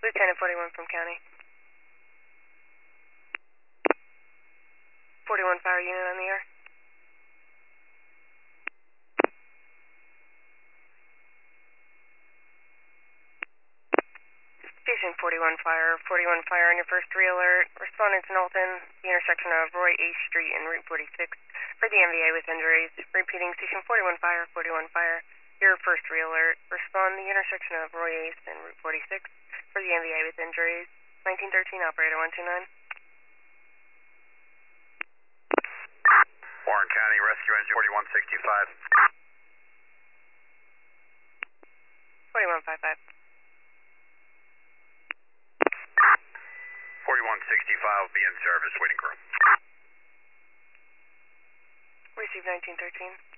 Lieutenant 41 from County. 41 fire unit on the air. Station 41 fire on your first 3 alert. Responding to Knowlton, the intersection of Roy A. Street and Route 46 for the MVA with injuries. Repeating, Station 41 fire. Your first 3 alert. Respond the intersection of Roy Ace and Route 46 for the MVA with injuries. 1913, operator 129. Warren County, rescue engine 4165. 4155. 4165 will be in service, waiting crew. Receive 1913.